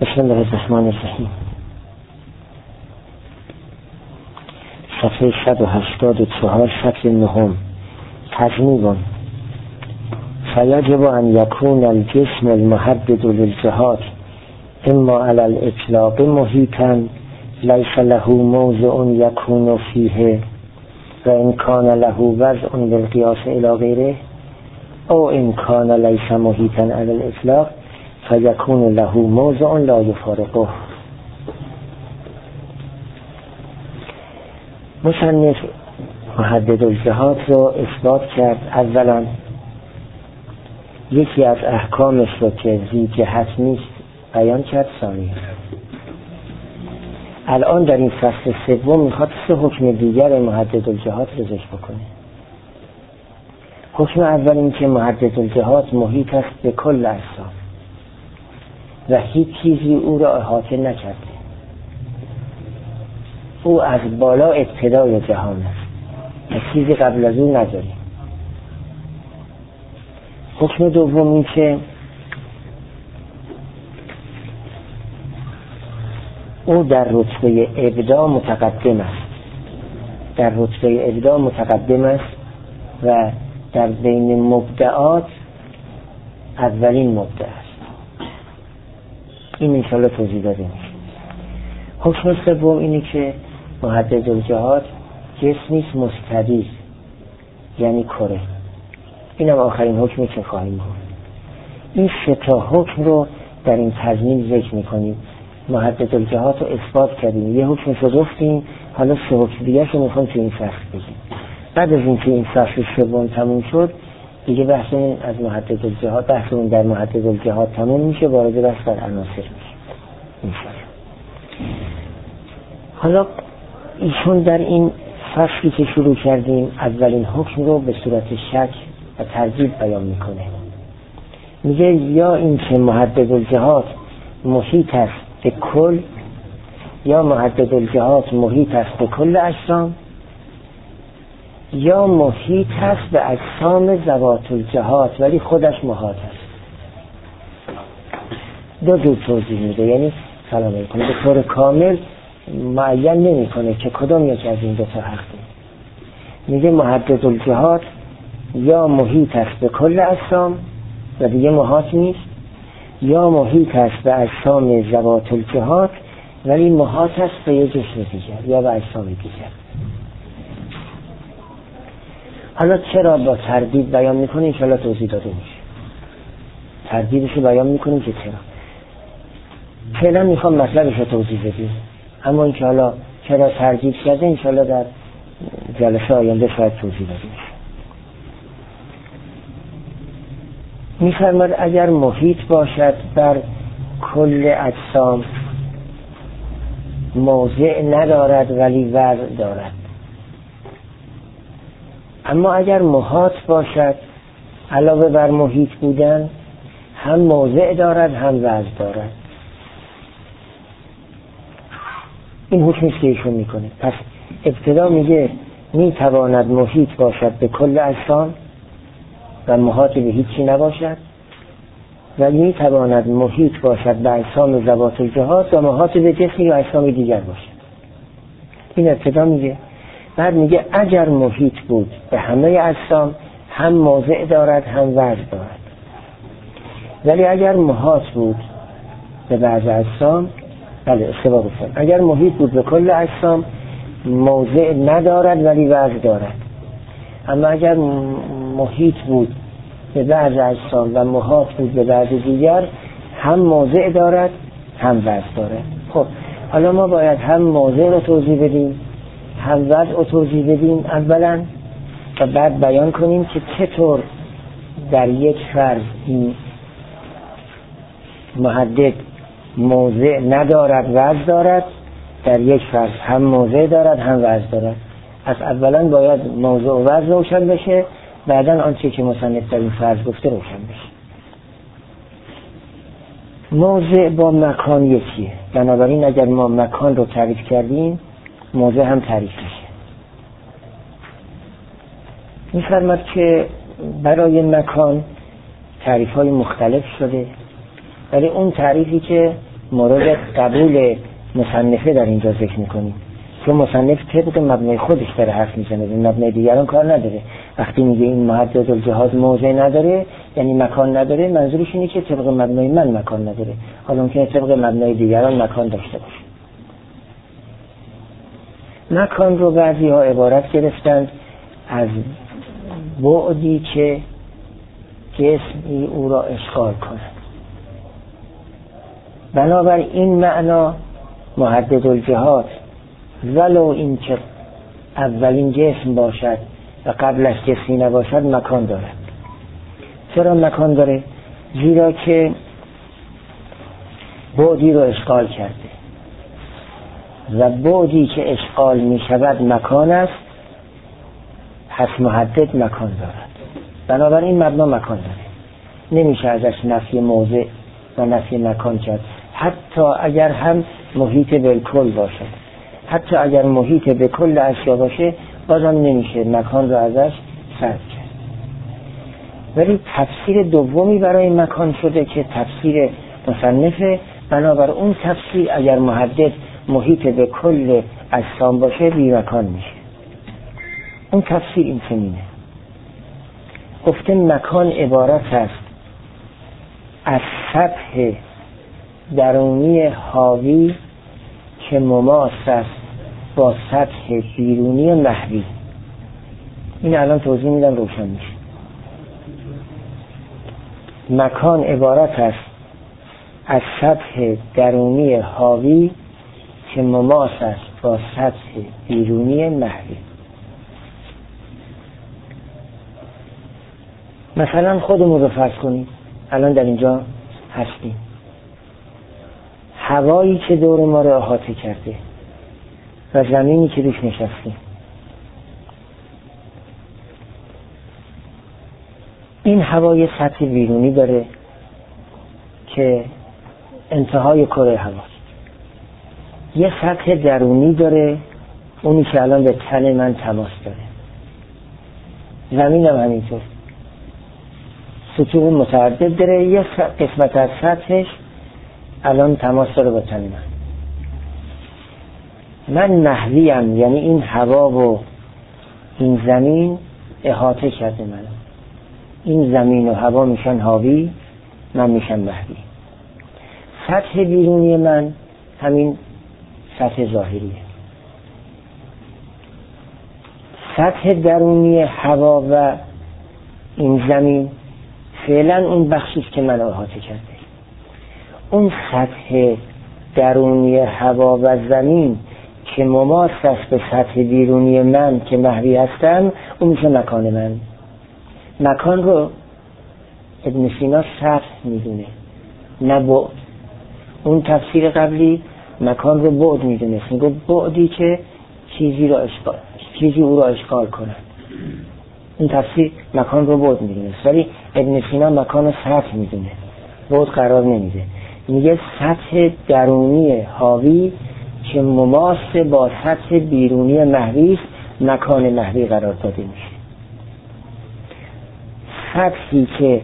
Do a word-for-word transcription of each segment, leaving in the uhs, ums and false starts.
بسم الله الرحمن الرحیم. صفحه صد و هشتاد و چهار سطر نهم. تضمین فیجب ان یکون الجسم المحدد للجهات اما علی الاطلاق محیطا لیس له موضع یکون فیه و ان کان له وضع بالقیاس الی غیره او ان کان لیس محیطا علی الاطلاق فیکون له موضع لا یفارقه. مصنف محدد الجهات رو اثبات کرد. اولا یکی از احکامش رو که ذی جهت نیست بیان کرد. ثانیا الان در این فصل سوم میخواد سه حکم دیگر محدد الجهات رو ذکر بکنه. حکم اول این که محدد الجهات محیط است به کل اجسام و هیچ چیزی او را احاطه نکرده. او از بالا ابتدای جهان است و چیزی قبل از او نداریم. حکم دوم این که او در رتبه ابداع متقدم است. در رتبه ابداع متقدم است و در بین مبدعات اولین مبدع است. این انشاءالله توضیح داده میشه. حکم سوم اینه که محدد الجهات جسمی است مستدیر، یعنی کره. اینم آخرین حکمی که خواهیم گفت. این سه تا حکم رو در این تضمین ذکر میکنیم. محدد الجهات رو اثبات کردیم، یه حکم رو گفتیم، حالا سه حکم دیگه رو میخوام تو این فصل بگیم. بعد از اینکه این فصل سوم تموم شد دیگه بحث از محدد الجهات بحثمون در محدد الجهات تموم میشه، وارد بحث در عناصر میشه انشاءالله. حالا ایشون در این فصلی که شروع کردیم اولین حکم رو به صورت شک و تردید بیان میکنه. میگه یا این که محدد الجهات محیط است به کل، یا محدد الجهات محیط است به کل اجسام، یا محیط است به اجسام ذوات الجهات ولی خودش محاط است. دو جور توضیح میده، یعنی سلام علیکم به طور کامل معین نمی کنه که کدام یک از این دو تا حقه. میگه محدد الجهات یا محیط است به کل اجسام و دیگه محاط نیست، یا محیط است به اجسام ذوات الجهات ولی محاط است به یک جسم دیگر یا به اجسام دیگر. حالا چرا با تردید بیان میکنه انشاءالله توضیح داده میشه. تردیدش رو بیان میکنیم که چرا. فعلا میخوام مطلبش رو توضیح بدیم، اما اینکه حالا چرا تردید کرده انشاءالله در جلسه آینده شاید توضیح داده میشه. میفرماید اگر محیط باشد بر کل اجسام موضع ندارد ولی وضع دارد، اما اگر محاط باشد علاوه بر محیط بودن هم موضع دارد هم وضع دارد. این حکمی که ایشون میکنه. پس ابتدا میگه میتواند محیط باشد به کل اجسام و محاط به هیچی نباشد، و میتواند محیط باشد به اجسام ذوات الجهات و محاط به جسمی و اجسام دیگر باشد. این ابتدا میگه. بعد میگه اگر محیط بود به همه اجسام هم موضع دارد هم وضع دارد، ولی اگر محاط بود به بعض اجسام، بله اشتباه گفتم، اگر محیط بود به کل اجسام موضع ندارد ولی وضع دارد، اما اگر محیط بود به بعض اجسام و محاط بود به بعض دیگر هم موضع دارد هم وضع دارد. خب حالا ما باید هم موضع رو توضیح بدیم هم وضع رو توضیح بدیم اولا، و بعد بیان کنیم که چطور در یک فرض این محدد موضع ندارد وضع دارد، در یک فرض هم موضع دارد هم وضع دارد. از اولا باید موضوع و وضع روشن بشه، بعدن آنچه که مصنف در این فرض گفته روشن بشه. موضع با مکان یکیه، بنابراین اگر ما مکان رو تعریف کردیم موضع هم تعریف میشه. می‌فرماید که برای مکان تعریف های مختلف شده، ولی اون تعریفی که مورد قبول مصنفه در اینجا ذکر میکنیم، چون مصنف طبق مبنای خودش داره حرف میزنه، به مبنای دیگران کار نداره. وقتی میگه این محدد الجهات موضع نداره یعنی مکان نداره، منظورش اینه که طبق مبنای من مکان نداره، حالا ممکنه طبق مبنای دیگران مکان داشته باشه. مکان رو بعضی ها عبارت گرفتند از بعدی که جسمی او را اشغال کند. بنابر این معنا محدد الجهات ولو این که اولین جسم باشد و قبلش جسمی نباشد مکان دارد. چرا مکان داره؟ زیرا که بعدی رو اشغال کرده و بعدی که اشغال می شود مکان است، پس محدد مکان دارد. بنابراین مبنا مکان داره، نمیشه ازش نفی موضع و نفی مکان کرد، حتی اگر هم محیط بالکل باشد، حتی اگر محیط به کل اشیا باشه بازم نمیشه مکان رو ازش سلب کرد. ولی تفسیر دومی برای مکان شده که تفسیر مصنفه، بنابر اون تفسیر اگر محدد محیط به کل اجسام باشه بی مکان میشه. اون تفسیر این چنینه، گفته مکان عبارت است از سطح درونی حاوی که مماس است با سطح بیرونی محوی. این الان توضیح میدم روشن میشه. مکان عبارت است از سطح درونی حاوی که مماس است با سطح بیرونی محوی. مثلا خودمون رو فرض کنید، الان در اینجا هستیم، هوایی که دور ما رو احاطه کرده و زمینی که روش نشستیم، این هوای سطح بیرونی داره که انتهای کره هواست، یه سطح درونی داره اونی که الان به تن من تماس داره، زمین هم همینطور سطوح متعدد داره، یه قسمت از سطحش الان تماس داره با تن من. من محویم، یعنی این هوا و این زمین احاطه کرده من، این زمین و هوا میشن حاوی، من میشم محوی. سطح بیرونی من همین سطح ظاهریه. سطح درونی هوا و این زمین فعلا اون بخشیست که من احاطه کرده. اون سطح درونی هوا و زمین که مماس است به سطح بیرونی من که محوی هستم، اون میشه مکان من. مکان رو ابن سینا سطح میدونه نه بعد. اون تفسیر قبلی مکان رو بعد میدونه، میگه بعدی که چیزی رو اشغال چیزی او رو اشغال کنه. این تفسیر مکان رو بعد میدونه، ولی ابن سینا مکان رو سطح میدونه، بعد قرار نمیده. میگه سطح درونی حاوی که مماس با سطح بیرونی محوی مکان محوی قرار داده میشه. سطحی که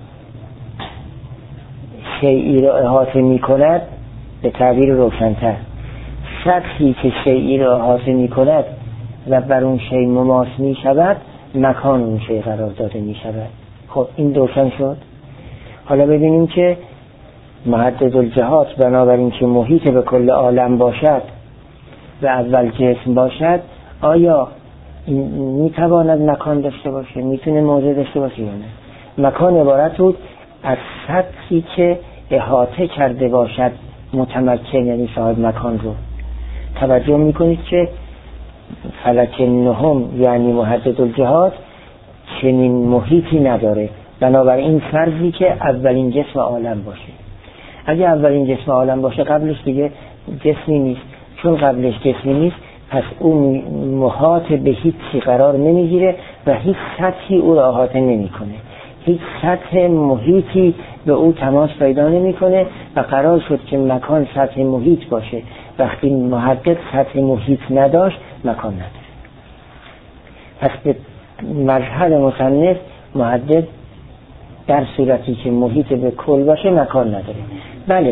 شیئی را احاطه میکند، به تعبیر روشن‌تر، سطحی که شیئی را احاطه میکند و بر اون شیء مماس میشود مکان اون شیء قرار داده میشود. خب این روشن شد. حالا ببینیم که محدد الجهات بنابراین که محیط به کل عالم باشد و اول جسم باشد، آیا میتواند مکان داشته باشه؟ میتونه موضع داشته باشه یا نه؟ مکان عبارت بود از سطحی که احاطه کرده باشد متمکن، یعنی صاحب مکان رو. توجه میکنید که فلک نهم یعنی محدد الجهات چنین محیطی نداره، بنابراین فرضی که اولین جسم عالم باشه. اگه اولین جسم عالم باشه قبلش دیگه جسمی نیست، چون قبلش جسمی نیست پس اون محاط به هیچی قرار نمیگیره و هیچ سطحی او را احاطه نمیکنه، هیچ سطح محیطی به او تماس پیدا نمیکنه و قرار شد که مکان سطح محیط باشه. وقتی محدد سطح محیط نداشت مکان نداره. پس به مذهب مصنف محدد در صورتی که محیط به کل باشه مکان نداره. بله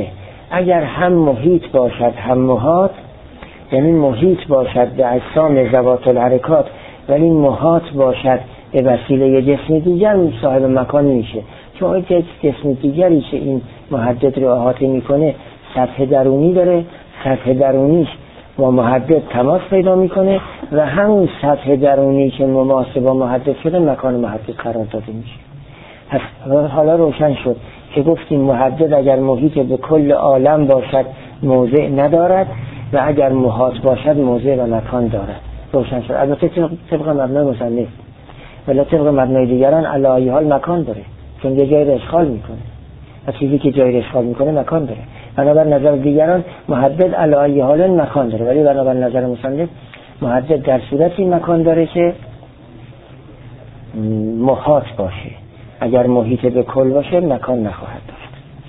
اگر هم محیط باشد هم محاط، یعنی محیط باشد به اجسام ذوات الحرکات ولی محاط باشد به وسیله جسم دیگر، صاحب مکان میشه. چون یک جسم دیگری که این محدد رو احاطه میکنه سطح درونی داره، سطح درونیش با محدد تماس پیدا میکنه و همون سطح درونی که مماس با محدد شده مکان محدد قرار داده میشه. حالا روشن شد که گفتیم محدد اگر محیط به کل عالم باشد موضع ندارد و اگر محاط باشد موضع و مکان دارد. روشن شد. البته طبق مبنای مصنف، ولی طبق مبنای دیگران علی ای حال مکان داره، چون یه جایی رو اشغال میکنه و چیزی که جایی رو اشغال میکنه مکان داره. بنابر نظر دیگران محدد علی ای حال مکان داره، ولی بنابر نظر مصنف محدد در صورتی مکان داره که محاط باشه. اگر محیط به کل باشه مکان نخواهد داشت.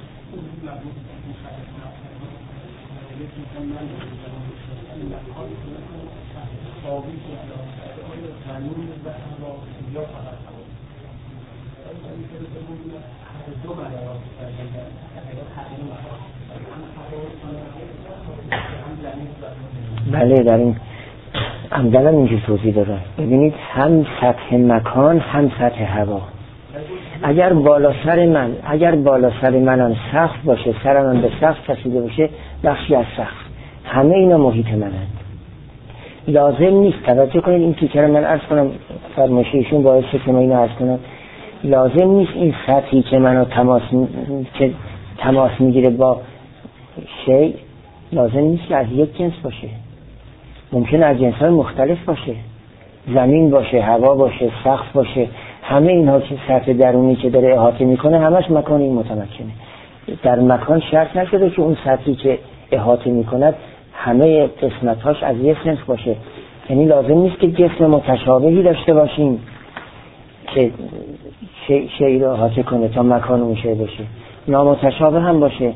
بله در این عمدن اینجور توضیح دارم. ببینید هم سطح مکان هم سطح هوا. اگر بالا سر من اگر بالا سر منم سقف باشه، سرم به سقف کشیده باشه، بخشی از سقف، همه اینا محیط منند. لازم نیست، توجه کنید این تیکر من عرض کنم فرمایششون باعث شد که من اینو عرض کنم، لازم نیست این سطحی که منو تماس که تماس میگیره با شی لازم نیست که از یک جنس باشه، ممکنه از جنس‌های مختلف باشه، زمین باشه، هوا باشه، سقف باشه، همه اینها که سطح درونی که داره احاطه میکنه همش مکان این متمکنه. در مکان شرط نشده که اون سطحی که احاطه میکند همه قسمت‌هاش از یک جنس باشه. یعنی لازم نیست که جسم متشابهی داشته باشیم که شیء رو احاطه کنه تا مکان اون شیء باشه، نامتشابه هم باشه،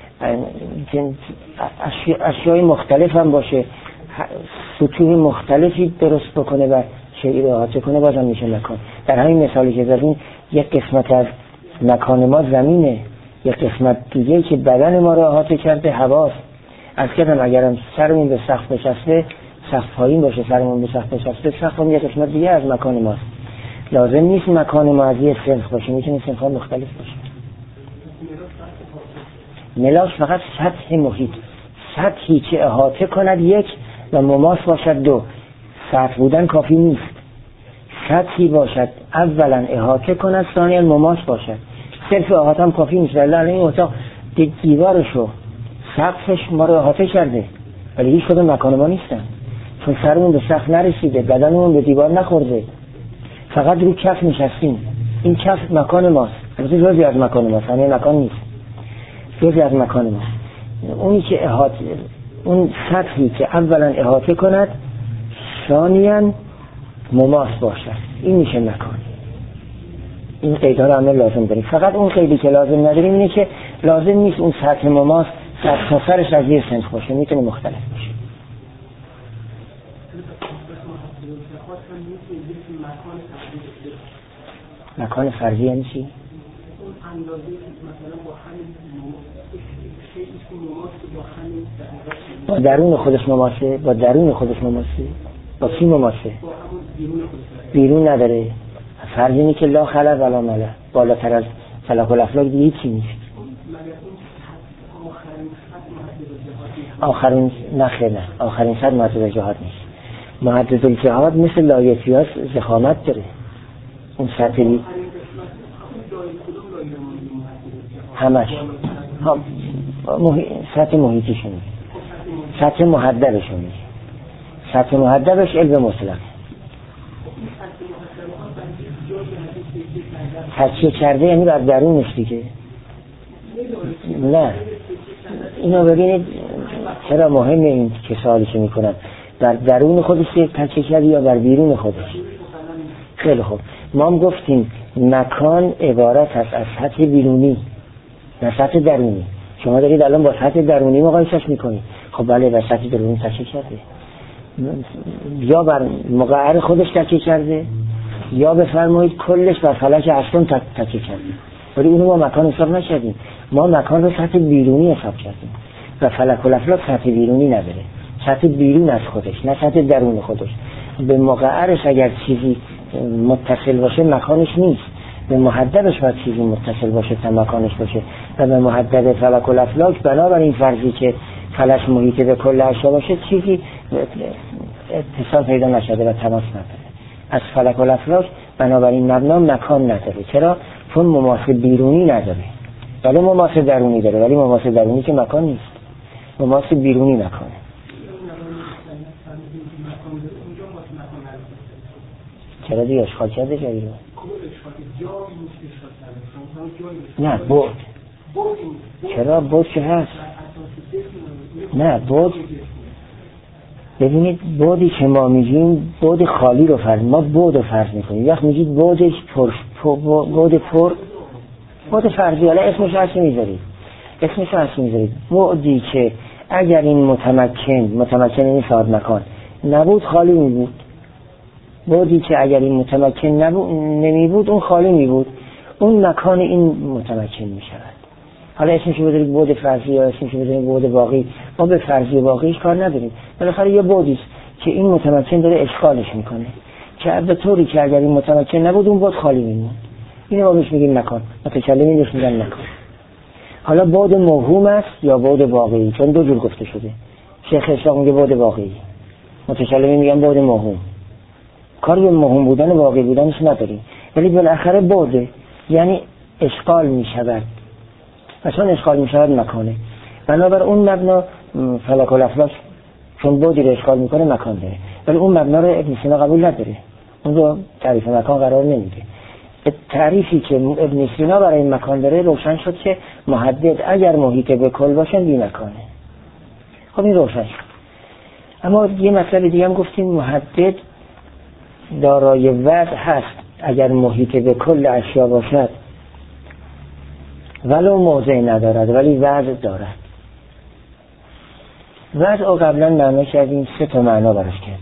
اشیای مختلف هم باشه، سطوح مختلفی درست بکنه و شیء رو احاطه کنه، بازم میشه مکان. در همین مثالی که زدیم یک قسمت از مکان ما زمینه، یک قسمت دیگه که بدن ما رو احاطه کرده هواست. از کدام اگرم سرمون به سقف بچسبه، سقف پایین باشه، سرمون به سقف بچسبه، سقف هم یک قسمت دیگه از مکان ماست. لازم نیست مکان ما از یک سنخ باشه، میتونه سنخ‌ها مختلف باشه. ملاک فقط سطح محیط، سطحی که احاطه کند یک و مماس باشد دو. سطح بودن کافی نیست، سطحی باشد اولا احاطه کند ثانیا مماس باشد. صرف احاطه هم کافی نیست. ولی الان این اتاق دیوارشو سقفش ما رو احاطه کرده ولی هیچ کدوم مکان ما نیستن، چون سرمون به سقف نرسیده، بدنمون به دیوار نخورده، فقط روی کف نشستیم. این کف مکان ماست، البته جزئی از مکان ماست، همه مکان نیست، جزئی از مکان ماست. اونی که احاطه، اون سطحی که اولا احاطه کند ثانیاً مماس باشد، این میشه مکان. این قیدها رو همه لازم داریم. فقط اون قیدی که لازم نداریم اینه که لازم نیست اون سطح مماس سطح تا سرش از یه سنخ باشه، میتونه مختلف باشه. مکان فرضی یعنی چی؟ با درون خودش مماسه، با درون خودش مماسه، با کی مماسه؟ بیرون نداره. فرض اینه که لا خلا ولا ملا، بالاتر از فلک الافلاک دیگه هیچی نیست. آخرین نخیر نه، آخرین صد محدد جهات نیست. محدد الجهات مثل لایفیاس زخامت داره. اون سطحی همش ها محی... سطح محیطیشون سطح محدبشون سطح محدبش علم مطلق تکیه کرده، یعنی بر درونش دیگه. نه اینو ببینید چرا مهمه این که سوالی که میکنن، بر درون خودش تکیه کرده یا بر بیرون خودش. خیلی خوب، ما هم گفتیم مکان عبارت است از سطح بیرونی نه سطح درونی. شما دارید الان با سطح درونی مقایسش میکنید. خب بله بر سطح درونی تکیه کرده، یا بر مقعر خودش تکیه کرده یا بفرمایید کلش بر فلک اصلا تکیه کرده، ولی اونو با مکان حساب نشدیم. ما مکان رو سطح بیرونی حساب کردیم و فلک الافلاک سطح بیرونی نداره، سطح بیرون از خودش، نه سطح درون خودش. به مقعرش اگر چیزی متصل باشه مکانش نیست، به محددش باید چیزی متصل باشه تا مکانش باشه و به محدد فلک الافلاک بنابراین فرضی که فلک محیط به کل اشیا باشه چیزی اتصال پیدا نشده و تماس نداره. از فلک الافلاک بنابراین مبنا مکان نداره. چرا؟ چون مماس بیرونی نداره، ولی مماس درونی داره، ولی مماس درونی که مکان نیست، مماس بیرونی مکانه. چرا دیگه اشغال کرده جایی رو؟ نه بود. چرا بود که هست؟ نه بود. ببینید بودی که ما میگیم بود خالی رو فرض، ما بود رو فرض میکنیم. وقت میگید بودش پر، بود پر، بود فرضی، حالا اسمش هست میذارید، اسمش هست میذارید. بودی که اگر این متمکن، متمکن این صاحب مکان نبود خالی میبود. بودی که اگر این متمکن نبود نمی بود اون خالی می بود، اون مکان این متمکن می شود. حالا اسمش رو بذارید بود فرضی یا اسمش رو بذارید بود باقی، ما به فرضی باقیش کار نداریم. بالاخره یه بودیست که این متمکن داره اشغالش میکنه که به طوری که اگر این متمکن نبود اون بود خالی میموند. اینو ما بهش میگیم مکان، متکلمین بهش میگن مکان. حالا بود موهوم است یا بود واقعی، چون دو جور گفته شده. شیخ اسحاق میگه بود واقعی، متکلمین میگن بود موهوم. کاری به موهوم بودن و واقعی بودنش نداریم، ولی بالاخره بوده یعنی اشغال می شود و چون اشغال می شود مکانه. بنابر اون مبنا فلک الافلاک چون بودی رو اشغال میکنه مکان داره، ولی اون مبنا رو ابن سینا قبول نداره، اون رو تعریف مکان قرار نمیده. به تعریفی که ابن سینا برای مکان داره روشن شد که محدد اگر محیط به کل باشه بی مکانه. خب این روشن شد. اما یه مطلب دیگه هم گفتیم، محدد دارای وضع هست اگر محیط به کل اشیا باشد ولو موضع ندارد ولی وضع دارد. وضع رو قبلا معنی کردیم، سه تا معنا براش کردیم.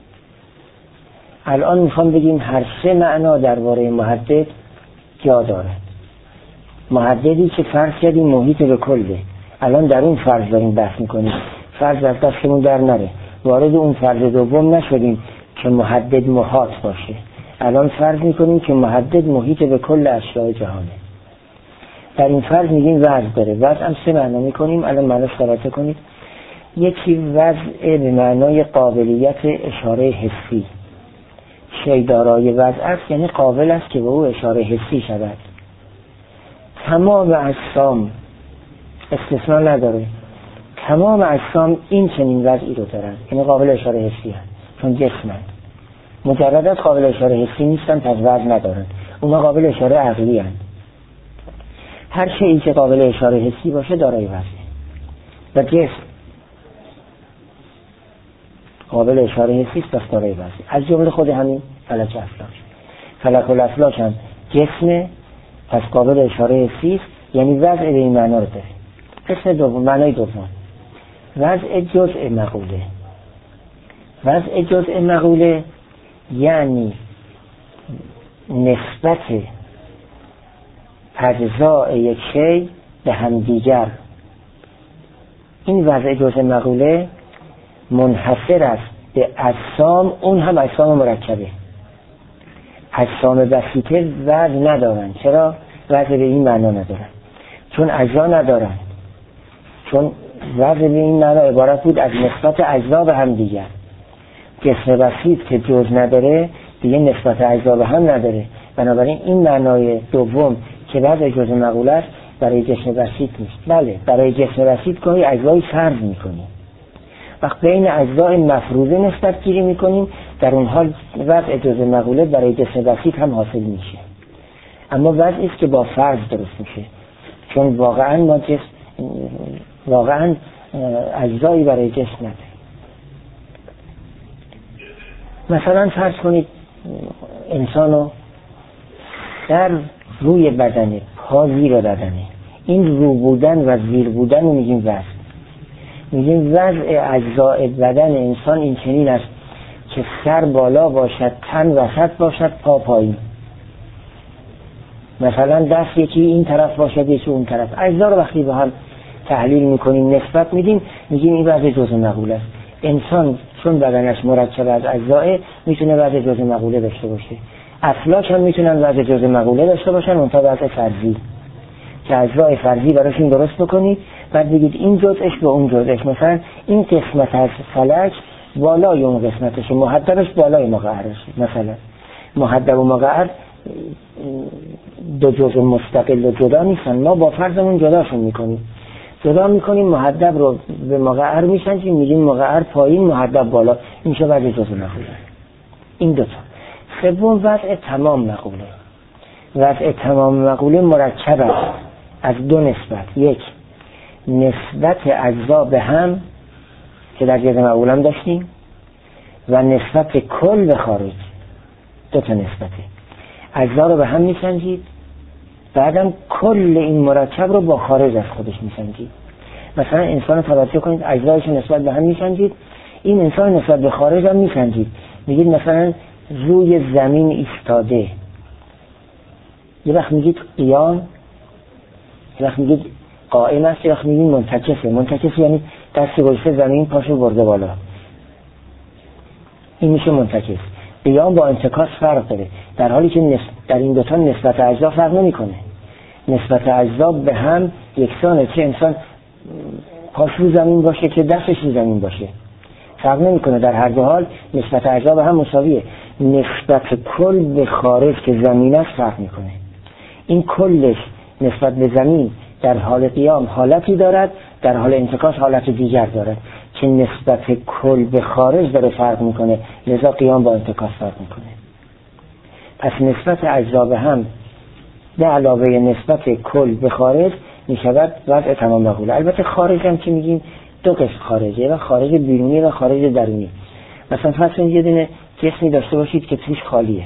الان میخوام بگیم هر سه معنا درباره محدد جا دارد. محددی که فرض کردیم محیط به کله، الان در اون فرض داریم بحث میکنیم، فرض از دستمون در نره، وارد اون فرض دوم نشدیم که محدد محاط باشه. الان فرض میکنیم که محدد محیط به کل اشیاء جهانه. در این فرض میگیم وضع داره. وضع هم سه معنا میکنیم، الان معناش خلاصه کنید. یکی وضع به معنای قابلیت اشاره حسی، شی دارای وضع است یعنی قابل است که به او اشاره حسی شود. تمام اجسام استثناء نداره، تمام اجسام این چنین وضعی رو دارن، یعنی قابل اشاره حسی هست چون جسمند. مجرد از قابل اشاره حسی نیستن پس وضع ندارن، اونا قابل اشاره عقلی هست. هر شیئی که قابل اشاره حسی باشه دارای وضعه و جسم قابل اشاره حسی است پس دارای وضعه. از جمله خود همین فلک افلاک، فلک الافلاک هم جسم پس قابل اشاره حسی است، یعنی وضع به این معنا رو داره. قسم دوم، معنای دوم، وضع جزء مقوله. وضع جزء مقوله یعنی نسبت اجزاء یک شی به همدیگر. این وضع جزء مقوله منحصر است به اجسام، اون هم اجسام مرکبه. اجسام بسیطه وضع ندارن. چرا؟ وضع به این معنا ندارن چون اجزا ندارن، چون وضع به این معنا عبارت بود از نسبت اجزا به هم دیگر. جسم بسیط که جز نداره دیگه نسبت اجزا به هم نداره. بنابراین این معنای دوم که وضع جزء مقوله است برای جسم بسیط نیست. بله برای جسم بسیط گاهی اجزای فرض میکنیم، وقت بین اجزای مفروضه نسبت گیری میکنیم، در اون حال وضع جزء مقوله برای جسم بسیط هم حاصل میشه. اما وضعی است که با فرض درست میشه، چون واقعا ما جسم واقعا اجزایی برای جسم نداره. مثلا فرض کنید انسانو در روی بدنه، پا زیر بدنه، این رو بودن و زیر بودن رو میگیم وضع. میگیم وضع اجزای بدن انسان این چنین است که سر بالا باشد، تن وسط باشد، پا پایین. مثلا دست یکی این طرف باشد یکی اون طرف. اجزا رو وقتی با هم تحلیل میکنیم نسبت میدیم میگیم این وضع جزء مقوله است. انسان چون بدنش مرکب از اجزا میتونه وضع جزء مقوله داشته باشه. افلاک هم میتونن وضع جزء مقوله داشته باشن اونتا وضع فرضی که اجزای فرضی براشون درست بکنید بعد بگید این جزءش به اون جزءش. مثلا این قسمت از فلک بالای اون قسمتش محدبش بالای مقعرش. مثلا محدب و مقعر دو جزء مستقل و جدا نیستن، ما با فرضمون جداشون میکنیم جدا میکنیم محدب رو به مقعر میسنجیم میگیم مقعر پایین محدب بالا، این میشه وضع جزء مقوله. این دوتا. سوم وضع تمام مقوله. وضع تمام مقوله مرکب است از دو نسبت. یک نسبت اجزا به هم که در جزء مقوله هم داشتیم و نسبت کل به خارج. دو تا نسبته. اجزا رو به هم میسنجید بعدم کل این مرکب رو با خارج از خودش میسنجید. مثلا انسان رو توجه کنید اجزایش نسبت به هم میسنجید، این انسان نسبت به خارج هم میسنجید. میگید مثلا روی زمین ایستاده، یه وقت میگید قیام، یه وقت میگید قائم است، یه وقت میگید منتکسه. منتکسه یعنی دست گذاشته زمین پاشو برده بالا، این میشه منتکس. قیام با انتکاس فرق داره، در حالی که نسبت در این دوتا نسبت اجزا فرق نمیکنه. نسبت اجزا به هم یکسانه، چه انسان پاش رو زمین باشه که دستش رو زمین باشه، فرق نمیکنه. در هر دو حال نسبت اجزا به هم مساویه. نسبت کل به خارج که زمین است فرق میکنه. این کلش نسبت به زمین در حال قیام حالتی دارد، در حال انتکاس حالت دیگر دارد که نسبت کل به خارج داره فرق میکنه، لذا قیام با انتکاس فرق میکنه. پس نسبت اجزا به هم به علاوه نسبت کل به خارج میشود وضع تمام مقوله. البته خارج هم که میگیم دو قسم خارجه، و خارج بیرونی و خارج درونی. مثلا فرض کنید یه دونه جسمی داشته باشید که توش خالیه،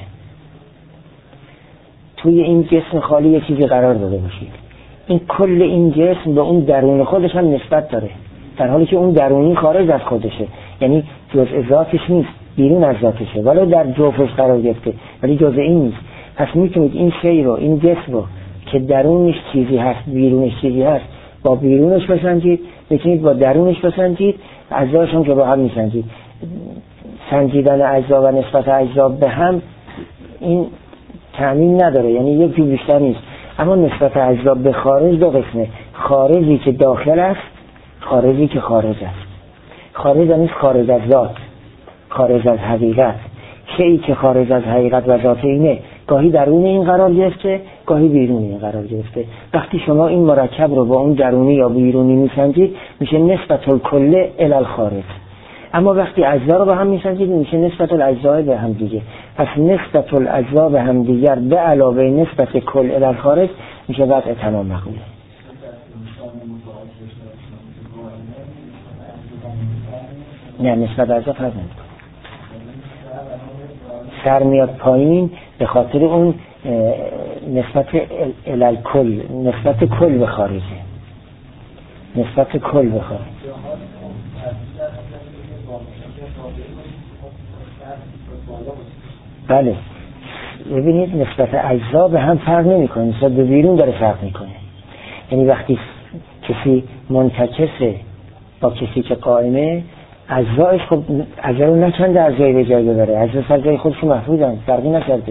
توی این جسم خالی یه چیزی قرار داده باشید، این کل این جسم به اون درون خودش هم نسبت داره، در حالی که اون درونی خارج از خودشه، یعنی جزء ذاتش نیست، بیرون از ذاتشه، ولی در جوفش قرار گرفته ولی جزء این نیست. پس میتونید این شی رو، این جسم رو که درونش چیزی هست بیرونش چیزی هست با بیرونش بسنجید، میتونید با درونش بسنجید، اجزاش هم که با هم میسنجید. سنجیدن اجزا و نسبت اجزا به هم این تعمیم نداره، یعنی یکی بیشتر نیست. اما نسبت اجزا به خارج دو قسمه، خارجی که داخل است، خارجی که خارج است. خارج نیست خارج از ذات، خارج از حقیقت. شیئی که خارج از حقیقت و ذات اینه گاهی درون این قرار گرفته، گاهی بیرون این قرار گرفته. وقتی شما این مرکب رو با اون درونی یا بیرونی میسنجید میشه نسبت الکل الی الخارج. اما وقتی اجزا رو به هم میسنجید میشه نسبت الاجزا به هم دیگه. پس نسبت الاجزا به هم دیگر به علاوه نسبت کل الی الخارج میشه وضع تمام مقوله. نه نسبت اجزا فرق نمیکنه. سر میاد پایین به خاطر اون نسبت الی الکل، نسبت کل به خارجه، نسبت کل به خارج. بله ببینید نسبت اجزا به هم فرق نمیکنه، نسبت به بیرون داره فرق میکنه. یعنی وقتی کسی منتکسه با کسی که قائمه، اجزایش خب اجزا رو نکنده از جایی به جایی ببره، اجزا سر جای خودش محفوظن، فرقی نکرده.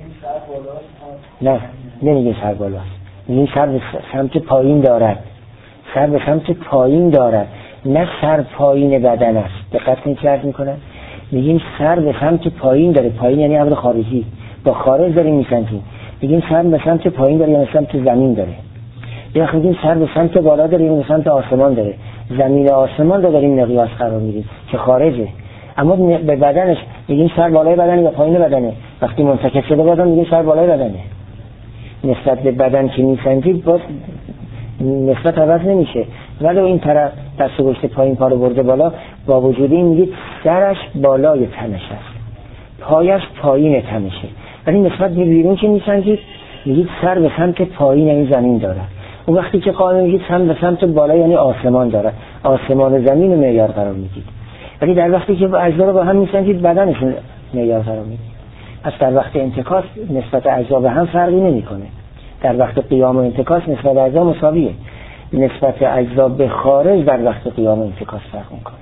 نه نمیگه سر بالا، میگه سر به سمت پایین دارد، سر به سمت پایین دارد، نه سر پایین بدن است. دقت می‌کرد میکنن میگیم سر به سمت پایین داره، پایین یعنی امر خارجی، با خارج داریم میسنجیم. میگیم سر به سمت پایین داره یعنی سمت زمین داره. یا میگیم سر به سمت بالا داره یعنی سمت آسمان داره. زمین و آسمان رو داریم مقیاس قرار میدیم که خارجه. اما به بدنش میگیم سر بالای بدنه یا پایین بدنه. وقتی منتکس شده بدن میگیم سر بالای بدنه. نسبت به بدن که میسنجید باز نسبت عوض نمیشه. ولی این طرف دست گشته پایین پا رو برده بالا، با وجود این میگید سرش بالای تنش است، پایش پایین تنشه. ولی نسبت به بیرون که میسنجید میگید سر به سمت پایین یعنی زمین داره. اون وقتی که قائم میگید سر به سمت بالا یعنی آسمان داره، آسمان و زمین رو معیار قرار میدید. ولی در وقتی که اجزا رو با هم میسنجید بدنشون معیار قرار میدید. پس در وقت انتکاس نسبت اجزا به هم فرقی نمیکنه، در وقت قیام و انتکاس نسبت اجزا مساویه، نسبت اجزا به خارج در وقت قیام و انتکاس فرق میکنه.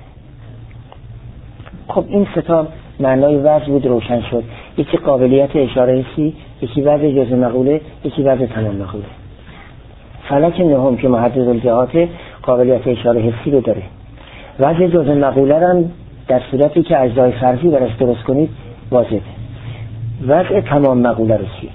خب این ستا معنای وضع بود، روشن شد. یکی قابلیت اشاره حسی، یکی وضع جزء مقوله، یکی وضع تمام مقوله. فلک نهم که محدد الجهات قابلیت اشاره حسی رو داره. وضع جزء مقوله هم در صورتی که اجزای فرضی براش درست کنید واجبه. وضع تمام مقوله رو چیه؟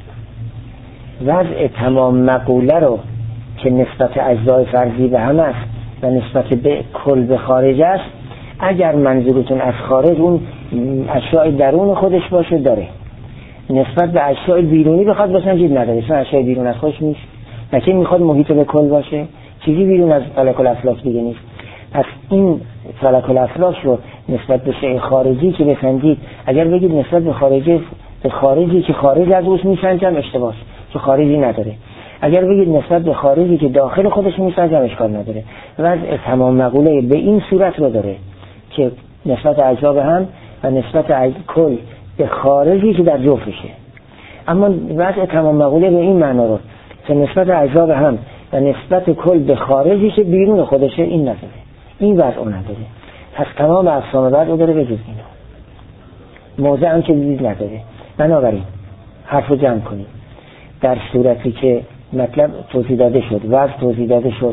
وضع تمام مقوله رو که نسبت اجزای فرضی به هم است و نسبت به کل به خارج است، اگر منظورتون از خارج اون اشیاء درون خودش باشه داره، نسبت به اشیاء بیرونی بخواد باشن جید نداره، چون اشیاء بیرون از خودش نیست. لکن میخواد محیط به کل باشه، چیزی بیرون از فلک الافلاک دیگه نیست. پس این فلک الافلاک رو نسبت به شیء خارجی که بسنجید، اگر بگید نسبت به خارجی به خارجی که خارج از اوش میسنجم اشتباهه، چون خارجی نداره. اگر بگید نسبت به خارجی که داخل خودش میسنجم اشکال نداره. وضع تمام مقوله به این صورت رو داره که نسبت اجزا به هم و نسبت کل به خارجی که در جوفشه. اما وضع تمام مقوله به این معنا رو که نسبت اجزا به هم و نسبت کل به خارجی که بیرون خودشه این نداره، این وضع نداره. پس تمام اقسام وضع داره به جز اینا، موضع هم که دید نداره. بنابراین حرف رو جمع کنیم. در صورتی که مطلب توضیح داده شد، وضع توضیح داده شد،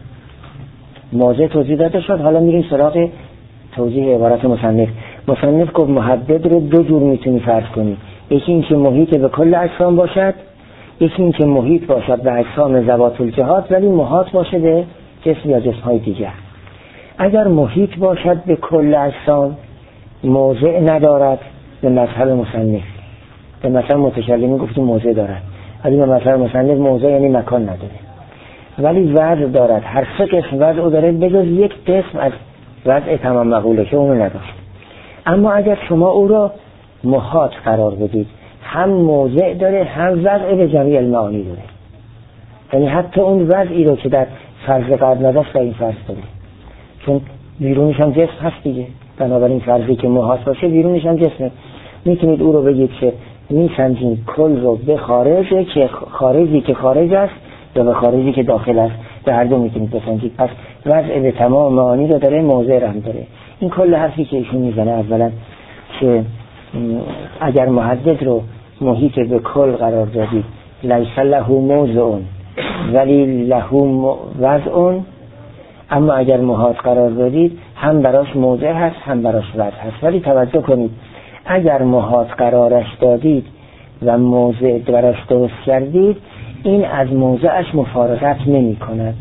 موضع توضیح داده شد، حالا میریم سراغ توضیح عبارت مصنف. مصنف گفت محدد رو دو جور میتونی فرض کنی، یکی این که محیط به کل اجسام باشد، یکی این که محیط باشد به اجسام ذوات الجهات ولی محاط باشه به جسم یا جسم‌های دیگر. اگر محیط باشد به کل اجسام موضع ندارد به مذهب مصنف. به مثلا متکلمین گفتیم موضع دارد، ولی به مذهب مصنف موضع یعنی مکان نداره، ولی وضع دارد. هر سه قسم وضع داره بجز یک قسم از وضع تمام مقوله که اونو نداشت. اما اگر شما او را محاط قرار بدید، هم موضع داره هم وضع به جمیع المعانی داره. یعنی حتی اون وضعی رو که در فرض قبل نداشت در این فرض داره، چون بیرونش هم جسم هست دیگه. بنابراین فرضی که محاط باشه بیرونش هم جسمه. میتونید او رو بگید که میسنجید کل رو به خارجه که خارجی که خارج است یا به خارجی که داخل است، به هر دو میتونید بسنجید. پس وضع به تمام معانی رو داره، موضع رو هم داره. این کل حرفی که ایشون میزنه اولا که اگر محدد رو محیط به کل قرار دادید لیس له موضع ولی له وضع، اما اگر محاط قرار دادید هم براش موضع هست هم براش وضع هست. ولی توجه کنید اگر محاط قرارش دادید و موضع براش درست کردید، این از موضعش مفارقت نمی کند،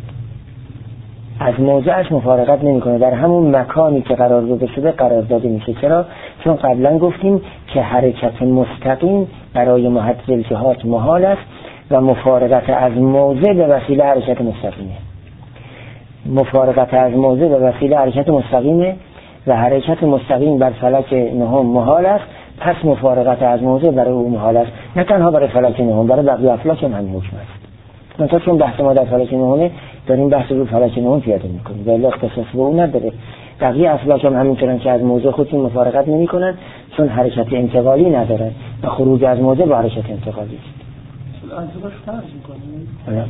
از موضعش مفارقت نمی کنه، در همون مکانی که قرار داده شده قرار داده میشه. چرا؟ چون قبلا گفتیم که حرکت مستقیم برای محدد الجهات محال است و مفارقت از موضع به وسیله حرکت مستقیمه. مفارقت از موضع به وسیله حرکت مستقیمه و حرکت مستقیم بر فلک نهم محال است، پس مفارقت از موضع برای او محال است. نه تنها برای فلک نهم، برای بقیه افلاک هم همین حکم است. مثلا چون بحث ما در فلک نهمه داریم بحث رو فلک نهم پیاده میکنیم، ولی اختصاص به اون نداره. بقیه افلاک هم همینطورن که از موضع خودشون مفارقت نمیکنن، چون حرکت انتقالی ندارن و خروج از موضع با حرکت انتقالی است. اجزاش فرض میکنیم،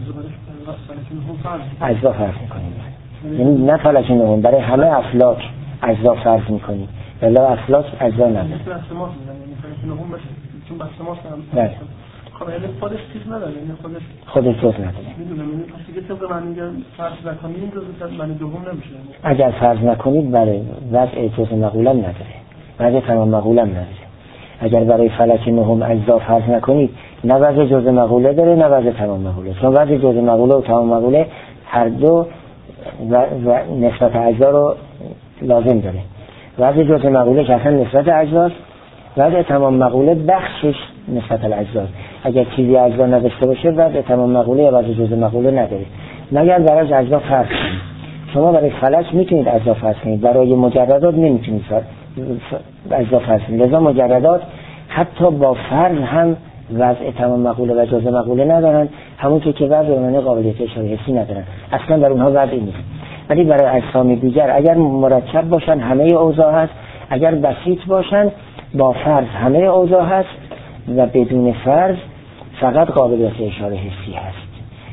اجزا فرض میکنیم، یعنی نه فلک نهم، برای همه افلاک اجزا فرض میکنیم، ولی افلاک اجزا نداره. مثل احتمال میدن، یعنی فلک نهم باشه چون بحث ما هم خب یعنی خودش چیز نداره، یعنی خودش خودش جز نداره. میدونم، یعنی پس دیگه طبق من میگم فرض نکنیم جز معنی دوم نمیشه. اگر فرض نکنید برای وضع جز مقوله نداره، وضع تمام مقوله نداره. اگر برای فلک نهم اجزا فرض نکنید، نه وضع جز مقوله داره نه وضع تمام مقوله، چون وضع جز مقوله و تمام مقوله هر دو و, و نسبت اجزا رو لازم داره. وضع جز مقوله که اصلا نسبت اجزاست، وضع تمام مقوله بخشش نسبت الاجزا. اگر چیزی اجزا نداشته باشه وضع تمام مقوله یا وضع جز مقوله نداره، مگر براش اجزا فرض کنید. شما برای فلک میتونید اجزا فرض کنید، برای مجردات نمیتونید اجزا فرض کنید. لذا مجردات حتی با فرض هم وضع تمام مقوله و جز مقوله ندارن، همونطور که وضع اونها قابلیت اشاره حسی ندارن، اصلا بر اونها وضعی نیست. ولی برای اجسام دیگر اگر مرکب باشن همه اوضاع هست، اگر بسیط باشن با فرض همه اوضاع هست و بدون فرض فقط قابلیت اشاره حسی هست.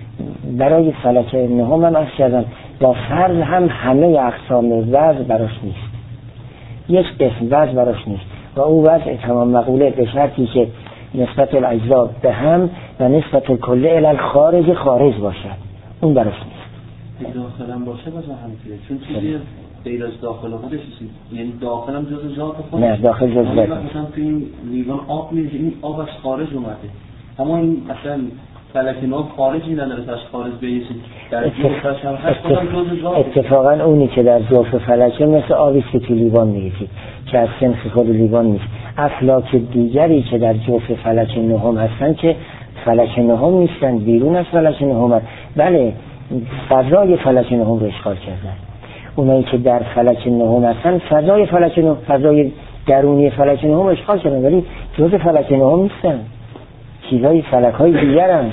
برای فلک نهم هم از کردن با فرض هم همه اقسام وضع براش نیست، یک قسم وضع براش نیست و او وضع تمام مقوله به شرطی که نسبت الاجزا به هم و نسبت کله الی الخارج خارج باشد، اون براش نیست. داخل هم باشه باز همینطوره، چون چیزی غیر از داخل خودش نیست، یعنی داخل هم جز ذات خودش. نه داخل جز ذات. مثلا تو این لیوان آب میشه، این آب از خارج اومده، اما این اصلا فلک نهم خارجی نداره، از خارج بیسی در جوفش هم هست، خودم جز ذات. اتفاقا اونی که در جوف فلکه مثل آبی که تو لیوان میگید که از سنخ خود لیوان نیست. افلاک دیگری که در جوف فلک نهم هستن که فلک نهم نیستن، بیرون از فلک نهم هست. بله فضای فلک نهم رو اشغال کردن. اونایی که در فلک نهم هستن فضای فلک نهم، فضای درونی فلک نهم رو اشغال کردن، ولی جزء فلک نهم نیستن، چیزای فلک های دیگر هم.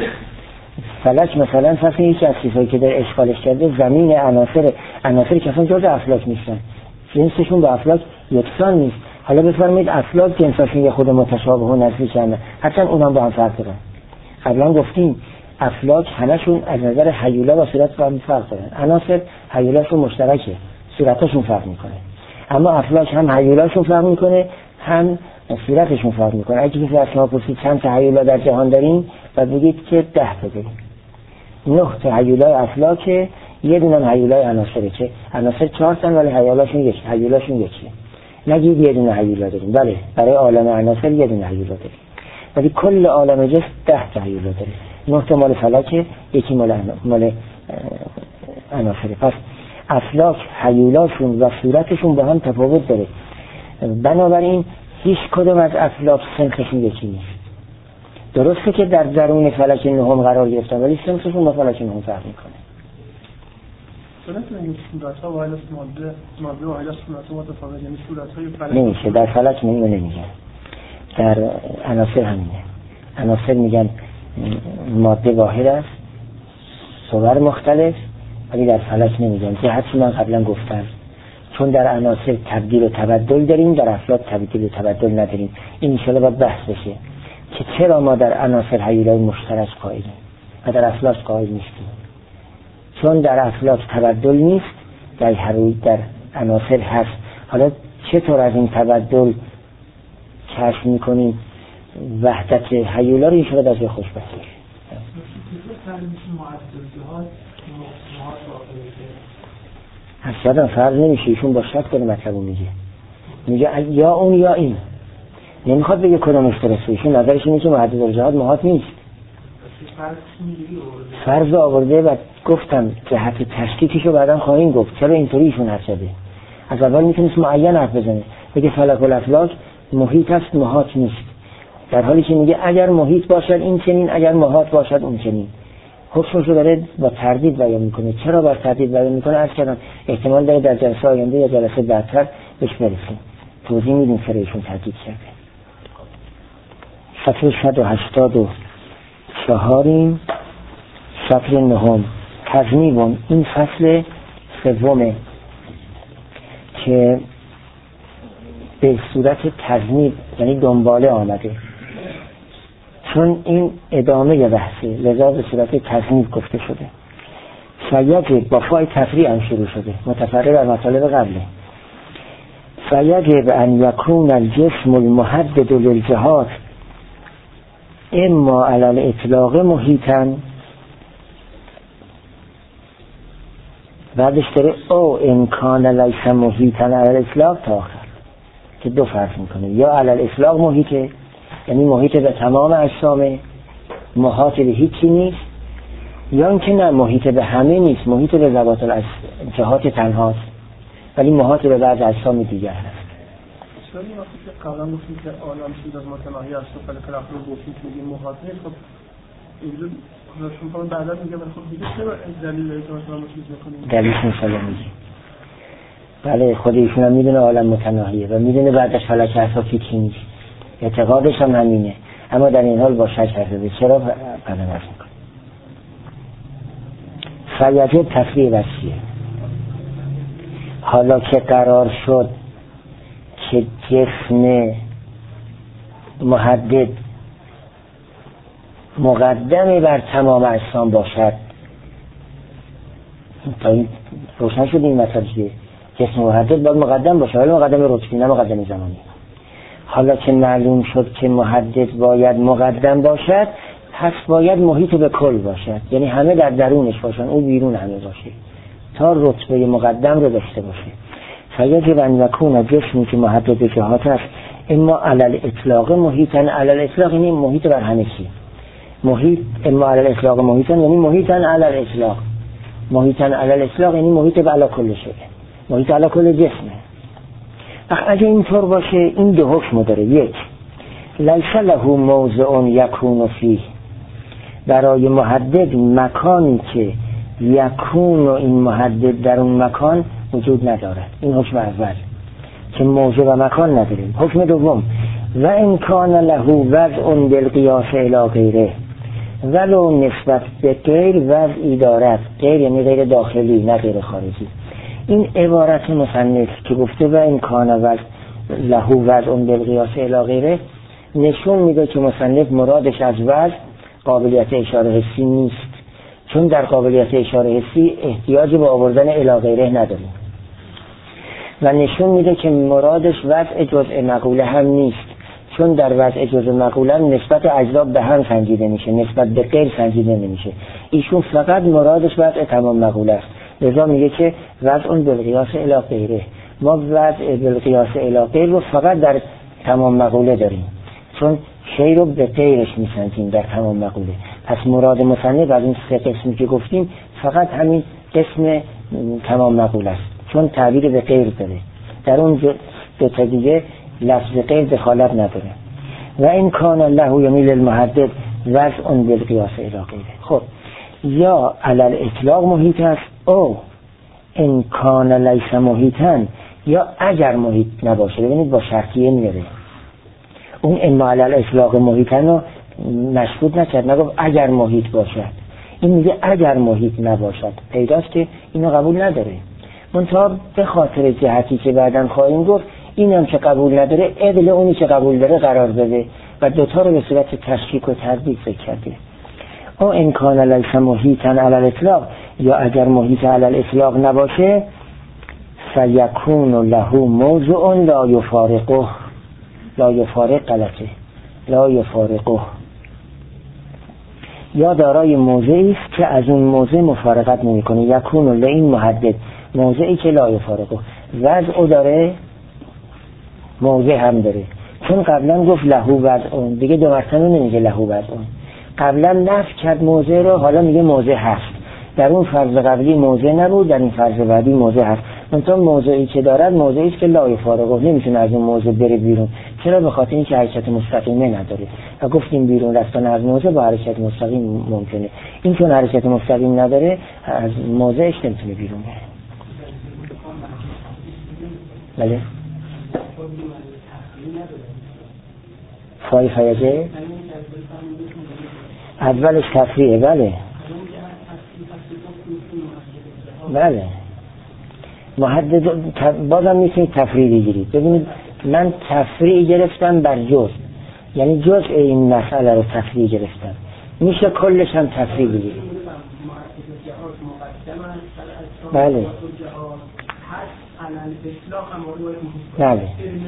فلک مثلا فصل یکی از چیزهایی که در اشغالش کرده زمین، عناصر عناصری که اصلا جزء افلاک نیستن، جنسشون با افلاک یکسان نیست. حالا بفرمایید افلاک جنساشون یه خود متشابه و نزدیکن، حتی اونم با هم فرق دارن. قبلا گفتیم افلاک همشون از نظر هیولا و صورت با هم فرق دارن. عناصر هیولاشون مشترکه، صورتاشون فرق میکنه، اما افلاک هم هیولاشون فرق میکنه هم صورتشون فرق میکنه. اگه کسی از شما پرسید چند تا هیولا در جهان داریم و بگید که ده تا داریم، نه تا هیولای افلاکه، یه دونه هیولای عناصره که عناصر چهار تا ولی هیولاشون یک هیولاشون یکیه. نگید یه دونه هیولا داریم، بله برای عالم عناصر یه دونه هیولا داریم، ولی کل عالم جسم ده تا هیولا داریم. نه تا مال فلکه، یکی مال مال عناصره. پس افلاک هیولاشون و صورتشون با هم تفاوت داره. بنابراین هیچ کدوم از افلاک سنخشون یکی نیست. درسته که در درون فلک نهم قرار گرفتن ولی سنخشون با فلک نهم فرق میکنه. درسته این صورت‌ها و حالت ماده ماده و حالت صورت‌ها متفاوت، یعنی صورت‌های فلک نمیشه در فلک نمیگن، نمیگن در عناصر همینه. عناصر میگن ماده واحد است، صور مختلف، ولی در فلک نمیگن. که حتی من قبلا گفتم چون در عناصر تبدیل و تبدل داریم، در افلاک تبدیل و تبدل نداریم. این انشاءالله باید بحث بشه که چرا ما در عناصر هیولای مشترک قائلیم و در افلاک قائل نیستیم. چون در افلاک تبدل نیست، در هر در عناصر هست. حالا چطور از این تبدل کشف میکنیم وحدت هیولا رو انشاءالله در جای خوش بسید. اصلا فرق نمیشه، ایشون با شک داره مطلبو میگه، میگه یا اون یا این، نمیخواد بگه کدومش درسته. ایشون نظرش اینه که محدد الجهات محات نیست. فرض آورده و گفتم جهت تشکیکشو بعدم خواهیم گفت چرا اینطوری ایشون حرف زده. از اول میتونست معین حرف بزنه، بگه فلک الافلاک محیط است محات نیست، در حالی که میگه اگر محیط باشد این چنین، اگر محات باشد اون چنین. حکمشو داره با تردید بیان میکنه. چرا با تردید بیان میکنه؟ عرض کردم احتمال داره در جلسه آینده یا جلسه بعدتر بهش برسیم. توضیح میدیم چرا ایشون تردید کرده. صفحه صد و هشتاد و چهاریم، صفحه نهم، تضمیبون. این فصل سومه که به صورت تضمیب یعنی دنباله آمده، چون این ادامه بحثه لذا به صورت تضمیب گفته شده. فیجب با فای تفریع هم شروع شده، متفرع بر مطالب قبله. فیجب ان یکون الجسم المحدد للجهات اما علی الاطلاق محیطا، بعدش داره او امکان لیس محیطا علی الاطلاق تا آخر که دو فرق میکنه. یا علی الاطلاق محیطه یعنی محیط به تمام اجسام، محاط به هیچی نیست، یا اینکه نه محیط به همه نیست، محیط به ذوات الجهات تنهاست ولی محاط به بعض اجسام دیگر هست. چرا این وقتی که قبلا گفتیم که عالم چیز از متناهی است و فلک الافلاک گفتیم که میگیم محاط نیست، خب اینجا خودشون فهم بعدا میگه ولی خب دیگه چرا دلیل ایتون رو چیز میکنیم؟ دلیلش مثلا میگه بله خود ایشون هم میدونه عالم متناهیه و میدونه بعدش فلک الافلاک چی نیست، اعتقادش هم همینه، اما در این حال با شک هسته. چرا بعدا نرس میکنه؟ فیجب تفریع وسیعه. حالا که قرار شد که جسم محدد مقدم بر تمام اجسام باشد. تا این روشن شد این مطلب دیگه. جسم محدد باید مقدم باشه، ولی مقدم رتبی نه مقدم زمانی. حالا که معلوم شد که محدد باید مقدم باشد، پس باید محیط به کل باشد، یعنی همه در درونش باشن، او بیرون همه باشه تا رتبه مقدم رو داشته باشه. فیجب ان یکون جسمی که محدد جهات است اما علل اطلاق محیطن، علل اطلاق یعنی محیط بر همه چی. محیط اما علل اطلاق محیطن یعنی محیطن علل اطلاق، محیطن علل اطلاق یعنی محیط به علا کل شده، محیط علا کل جسمه. اگه اینطور باشه این دو حکم داره. یک، لیس له موضع یکون فیه، برای محدد مکانی که یکون و این محدد در اون مکان وجود ندارد. این حکم اول که موضع و مکان نداریم. حکم دوم، و ان کان له وضع بالقیاس الی غیره، ولو نسبت به غیر وضعی دارد، غیر یعنی غیر داخلی نه غیر خارجی. این عبارت مصنف که گفته و ان کان وضع له وضع بالقیاس الی غیره نشون میده که مصنف مرادش از وضع قابلیت اشاره حسی نیست، چون در قابلیت اشاره حسی احتیاج به آوردن الی غیره نداریم، و نشون میده که مرادش وضع جزء مقوله هم نیست، چون در وضع جزء مقوله نسبت اجزا به هم سنجیده میشه، نسبت به غیر سنجیده نمیشه. ایشون فقط مرادش وضع تمام مقوله است، لذا میگه که وضع بالقیاس الی غیره. ما وضع بالقیاس الی غیر رو فقط در تمام مقوله داریم، چون شی رو به غیرش میسنجیم در تمام مقوله. پس مراد مصنف از این سه قسمی که گفتیم فقط همین قسم تمام مقوله است، چون تعبیر به غیر داره. در اون دو تا دیگه لفظ غیر دخالت نداره. و این کان له یمیل المحدد وضع بالقیاس الی غیره. خب یا علل اطلاق محیط است او این کان لیس محیطن، یا اگر محیط نباشه. ببینید با شرطیه میاره، اون اما علل اطلاق محیطن رو مشروط نکرد، نگفت اگر محیط باشد. این میگه اگر محیط نباشد. پیداست که اینو قبول نداره، منتها به خاطر جهتی که بعداً خواهیم گفت اینم که قبول نداره عدل اونی که قبول داره قرار بده و دوتا رو به صورت تشکیک و تردید ذکر کرده. او ان کان لیس محیطا علی الاطلاق، یا اگر محیط علی الاطلاق نباشه فیکون له موضع لا یفارقه، لا یفارق غلطه، لا یفارقه، یا دارای موضعی است که از اون موضع مفارقت نمیکنه. یکون لئین محدد، موضعی که لا یفارقه، وضع داره موضع هم داره، چون قبلا گفت له وضع، دیگه دو مرتبه نمیگه له وضع. قبلا نفی کرد موضع رو، حالا میگه موضع هست. در اون فرض قبلی موضع نبود، در این فرض بعدی موضع هست. منتها موضعی که دارد موضعی است که لا یفارقه، نمیتونه از اون موضع بره بیرون. چرا؟ به خاطر اینکه حرکت مستقیمه نداره. و گفتیم بیرون رفتن از موضع با حرکت مستقیم ممکنه. این چون حرکت مستقیم نداره از موضعش نمیتونه بیرون بره. بله فای فیجه اولش تفریعه. بله بله محدد بازم میتونید تفریع بگیرید. ببینید من تفریع گرفتم بر جزء، یعنی جزء این مسئله رو تفریع گرفتم، میشه کلش هم تفریع بگیرید. بله بله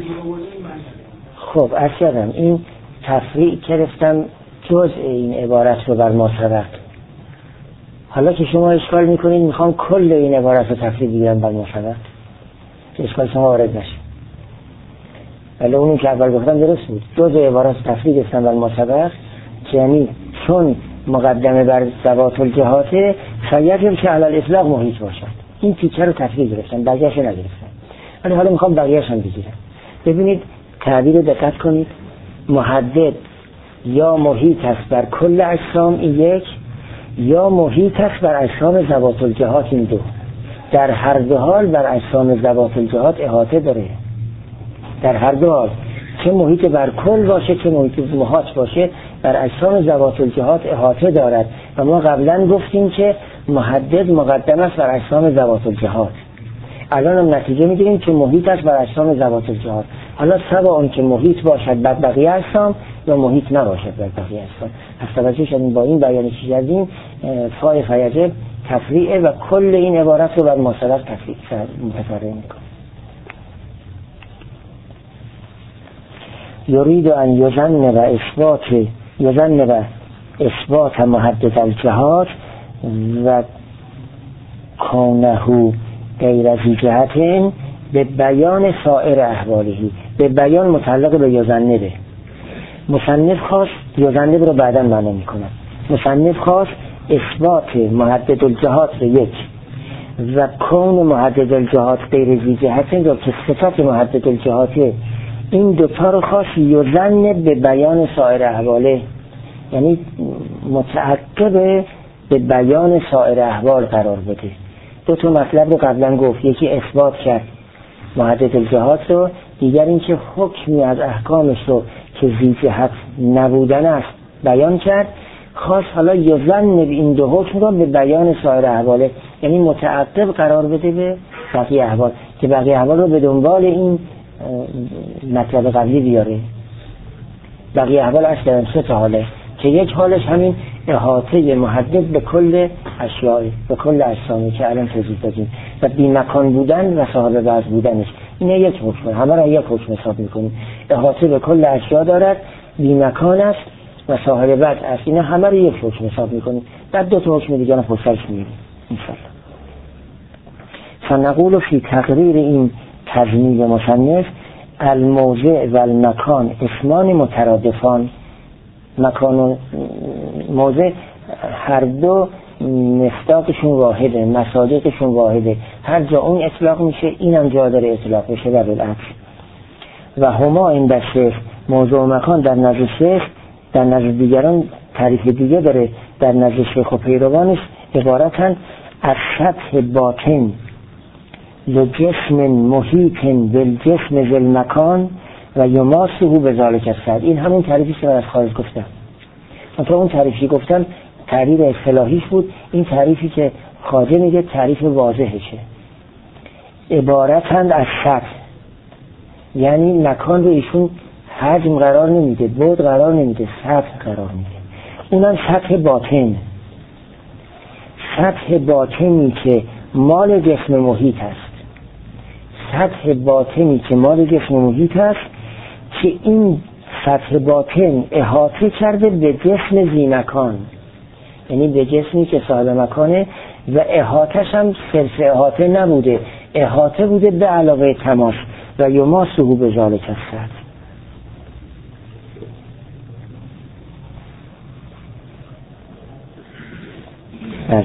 خب ارشدم این تفریع گرفتم جزء این عبارت رو بر ما سبق. حالا که شما اشکال میکنید میخوام کل این عبارت رو تفریع بگیرم بر ما سبق، که اشکال شما وارد نشه. ولی اونی که اول گفتم درست بود، جزء عبارت رو تفریع گرفتم بر ما سبق، که یعنی چون مقدمه بر ذوات الجهاته فیجب که علی الاطلاق محیط باشد. این تیکه رو تفریع گرفتم، بقیه‌اش رو نگرفتم. ولی حالا میخوام بقیه‌اش هم بگیرم. ببینید تعبیر رو دقت کنید. محدد یا محیط است بر کل اجسام، این یک، یا محیط است بر اجسام ذوات الجهات، این دو. در هر دو حال بر اجسام ذوات الجهات احاطه داره، در هر دو حال، چه محیط بر کل باشه چه محیط محاط باشه بر اجسام ذوات الجهات احاطه دارد. و ما قبلا گفتیم که محدد مقدم است بر اجسام ذوات الجهات. الان هم نتیجه میگیریم که محیط است بر اجسام ذوات الجهات. حالا سواء اون که محیط باشد بر بقیه اجسام یا محیط نباشد در بقیه اجسام. پس توجه شدیم با این بیان چیز از این فای فیجب تفریعه و کل این عبارت رو بر ماسرت تفریع متفرع میکنه. یرید ان یزن و اثبات یزن و اثبات محدد الجهات و کونه غیر ذی جهت به بیان سایر احوالهی، به بیان متعلق به یزنه به مصنف خواست، یزنه رو بعدا معنی میکنم. مصنف خواست اثبات محدد الجهات به یک و کون محدد الجهات غیر ذی جهت رو که صفت محدد الجهاته، این دوتا رو خواست یزنه به بیان سایر احواله، یعنی متعقب به بیان سایر احوال قرار بده. دو تا مطلب رو قبلا گفت، یکی اثبات کرد محدد الجهات رو، دیگر این که حکمی از احکامش رو که ذی جهت نبودن است بیان کرد، خاص حالا یزن به این دو حکم رو به بیان سایر احواله، یعنی متعقب قرار بده به بقیه احوال، که بقیه احوال رو به دنبال این مطلب قبلی بیاره. بقیه احوال اصلا سه تا حاله که یک حالش همین احاطه محدد به کل اشیاء، به کل اجسامی که الان توضیح دادیم، و بی مکان بودن و صاحب وضع بودنش، این یک حکم، همه را یک حکم حساب میکنیم. احاطه به کل اشیاء دارد، بی مکان است و صاحب وضع است، اینا همه را یک حکم حساب میکنیم. بعد دو تا حکم دیگه رو پشتش میگیم ان شاء الله. فنقول فی تقریر این تضمین مصنف الموضع و المکان اسمان مترادفان. مکان و موضع هر دو مصداقشون واحده، مصادیقشون واحده، هر جا اون اطلاق میشه اینم جا داره اطلاق بشه و بالعکس. و هما این دسته موضوع و مکان در نزد شیخ، در نزد دیگران تعریف دیگه داره، در نزد شیخ و پیروانش عبارتن از سطح باطن لجسم محیط بالجسم ذل مکان و یماسه به ذالک الصد. این همون تعریفی که من از خارج گفتم. مثلا اون تعریفی گفتم تعریف اصطلاحیش بود، این تعریفی که خواجه میگه تعریف واضحشه. عبارتند از سطح، یعنی مکان رو ایشون حجم قرار نمیده، بعد قرار نمیده، سطح قرار میده. اونم سطح باطن، سطح باطنی که مال جسم محیط است، سطح باطنی که مال جسم محیط است که این سطح باطن احاطه کرده به جسم ذی مکان، یعنی به جسمی که صاحب مکانه و احاطه‌ش هم صرف احاطه نبوده، احاطه بوده به علاوه تماس و یماسه به ذالک الصد. بله،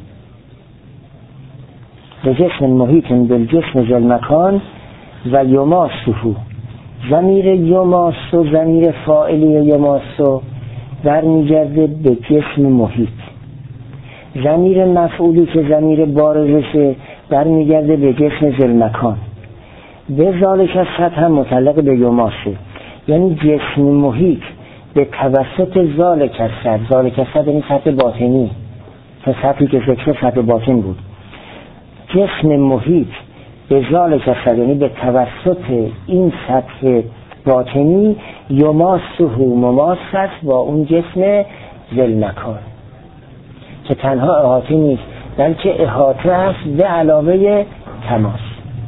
به جسم محیط بالجسم ذی مکان و یماسه. ضمیر یماسه، ضمیر فاعلی یماسه برمیگرده به جسم محیط. ضمیر مفعولی که ضمیر بارزشه برمیگرده به جسم ذی مکان. به ذالک الصد هم متعلق به یماسه، یعنی جسم محیط به توسط ذالک الصد. ذالک الصد یعنی سطح باطنی، سطحی که ذکر سطح باطن بود. جسم محیط به ذالک الصد یعنی به توسط این سطح باطنی یماسه مماست با اون جسم ذی مکان که تنها احاطه نیست بلکه احاطه است به علاوه تماس.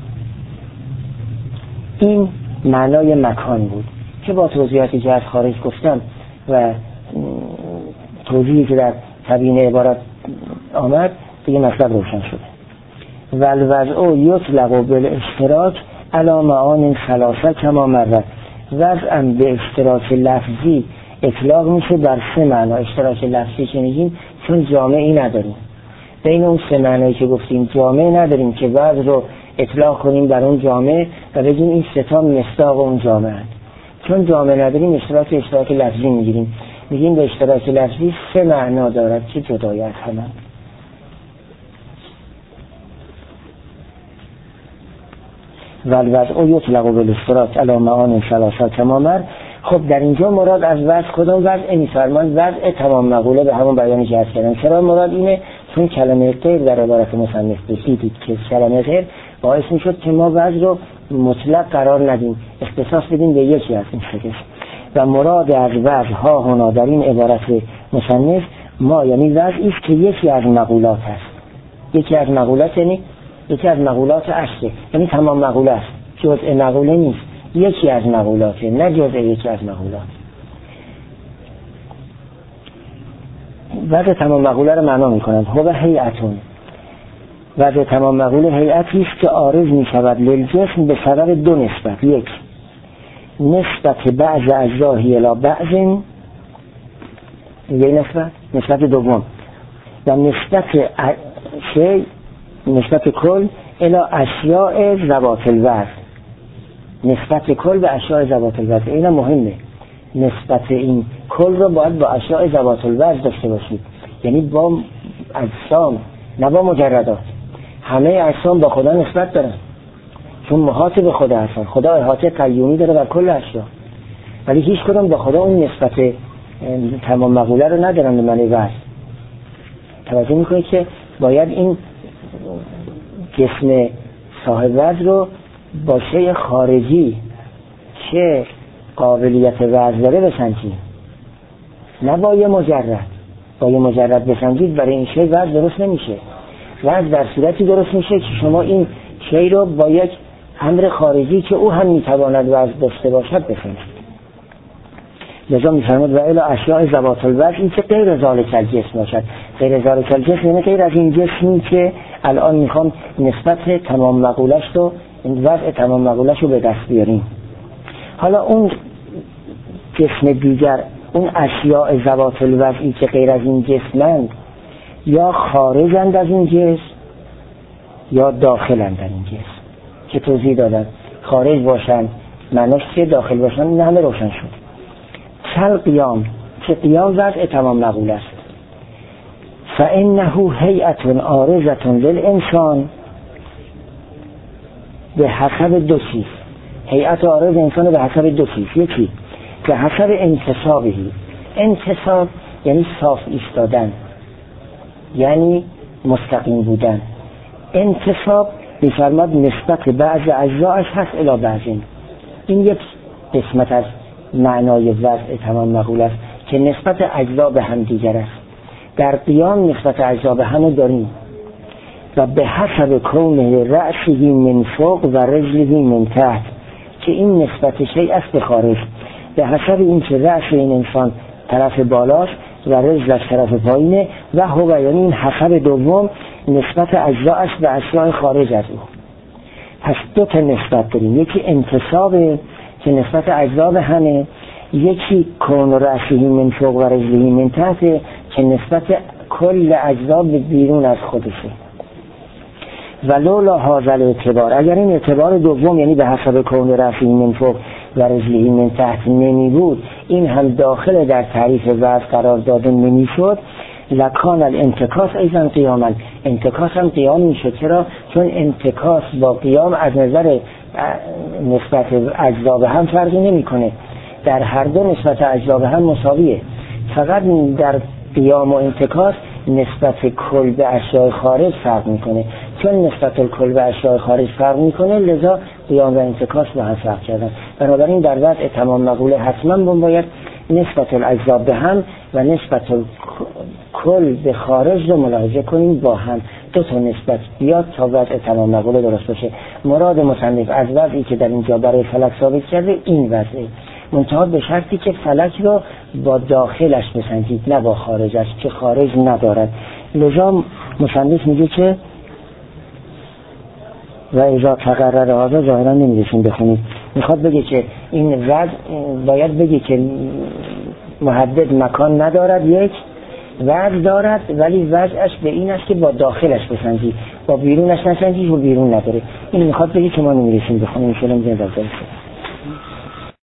این معنای مکان بود که با توضیحاتی که از خارج گفتم و توضیحی که در تبیین عبارت آمد دیگه مطلب روشن شده. والوضع یطلق بالاشتراک علی معان ثلاثه کما مرت. وضع به اشتراک لفظی اطلاق میشه بر سه معنا. اشتراک لفظی که میگیم چون جامعی نداریم، بین اون سه معنایی که گفتیم جامعه نداریم که وضع رو اطلاق کنیم بر اون جامعه و بگیم این سه تا مصداق اون جامعه هست. چون جامعه نداریم اشتراک اشتراک لفظی میگیریم، میگیم به اشتراک لفظی سه معنا دارد که جدای از هم. والوضع یطلق بالاشتراک علی معان ثلاثه کما مر. خب در اینجا مراد از وضع کدام وضع میفرمان؟ وضع تمام مقوله به همون بیانی که عرض کردم. چرا مراد اینه؟ چون کلمه غیر در عبارت مصنف دیدید که کلمه غیر باعث میشد که ما وضع رو مطلق قرار ندیم، اختصاص بدیم به یکی از این سه. و مراد از وضع ها هنا در این عبارت مصنف ما یعنی وضعی است که یکی از مقولات است. یکی از مقولات یعنی یکی از مقولات اصله، یعنی تمام مقوله است، جزء مقوله نیست، یکی از مقولاته، نه جزء یکی از مقولات. وضع تمام مقوله رو معنا می‌کنند. هو هیئتون، وضع تمام مقوله هیئتی است که عارض می‌شود للجسم به سبب دو نسبت. یک، نسبت بعض اجزاهی الی بعض، یک نسبت نسبت دوم، و نسبت شی نسبت کل الی اشیاء ذوات الوضع، نسبت کل به اشیاء ذوات الوضع. این مهمه، نسبت این کل رو باید با اشیاء ذوات الوضع داشته باشید، یعنی با اجسام نه با مجردات. همه اجسام با خدا نسبت دارن چون محاط به خدا هستن. خدا احاطه قیومی داره بر کل اشیا، ولی هیچ کدوم با خدا اون نسبت تمام مقوله رو ندارن به معنی وضع. توجه میکنید که باید این جسم صاحب وضع رو با شیء خارجی که قابلیت وضع داره بسنجید، نه با یه مجرد. با یه مجرد بسنجید برای این شیء وضع درست نمیشه. وضع در صورتی درست میشه که شما این شیء رو با یک امر خارجی که او هم میتواند وضع داشته باشد بسنجید. لذا میفرماد و الی اشیاء ذوات الوضع، این که غیر ذالک الجسم باشد. غیر ذالک الجسم یعنی غیر از این جسمی که الان میخوام نسبت تمام مقولش رو، این وضع تمام مقولش رو به دست بیاریم. حالا اون جسم دیگر، اون اشیاء ذوات الوضعی که غیر از این جسمند، یا خارجند از این جسم یا داخلند در این جسم که توضیح دادن. خارج باشن معناش چه، داخل باشن، این همه روشن شد. کل قیام، که قیام وضع تمام مقوله است. فانه هیئت عارضه للانسان به حسب دو چیز. هیئت عارض انسان به حسب دو چیز. یکی به حسب انتصابی، انتصاب یعنی صاف ایستادن، یعنی مستقیم بودن. انتصاب بفرماد نسبت بعض اجزایش هست الی بعضین. این یک قسمت از معنای وضع تمام مقوله است که نسبت اجزا به هم دیگر است. در قیام نسبت اجزا به هم داریم و به حسب کونه رأسه من فوق و رجله من تحت، که این نسبت شیء است به خارج، به حسب این که رأس این انسان طرف بالاست و رجلش طرف پایینه، و هو یعنی این حسب دوم نسبت اجزا است به اشیاء خارج از او. پس دو تا نسبت داریم، یکی انتصاب که نسبت اجزا به همه، یکی کون رأسه من فوق و رجله من تحت که نسبت کل اجزا به بیرون از خودشه. ولولا هذا الاعتبار، اگر این اعتبار دوم یعنی به حسب کون رأسه من فوق و رجله من تحت نمی بود، این هم داخل در تعریف وضع قرار داده نمی شد، لکان الانتکاس ایضا قیاما، انتکاس هم قیام میشه. چرا؟ چون انتکاس با قیام از نظر نسبت اجزا به هم فرقی نمی کنه، در هر دو نسبت اجزا به هم مساویه. فقط در قیام و انتکاس نسبت کل به اشیاء خارج فرق میکنه، چون نسبت کل به اشیاء خارج فرق میکنه لذا قیام و انتکاس با هم فرق کردن. بنابراین در وضع تمام مقوله حتما باید نسبت الاجزا به هم و نسبت کل به خارج رو ملاحظه کنیم با هم، دو تا نسبت بیاد تا وضع تمام مقوله درست باشه. مراد مصنف از وضعی که در اینجا برای فلک ثابت کرده این وضعه، منتها به شرطی که فلک رو با داخلش بسنجید نه با خارجش که خارج ندارد. لذا مصنف میگه که و اذا تقرر هذا ظاهرا نمیرسیم بخونید، میخواد بگه که این وضع باید بگه که محدد مکان ندارد، یک وضع دارد ولی وضعش به این است که با داخلش بسنجید، با بیرونش نسنجید و بیرون نداره. این میخواد بگه که ما نمیرسیم بخونیم. شلم زنده دارد.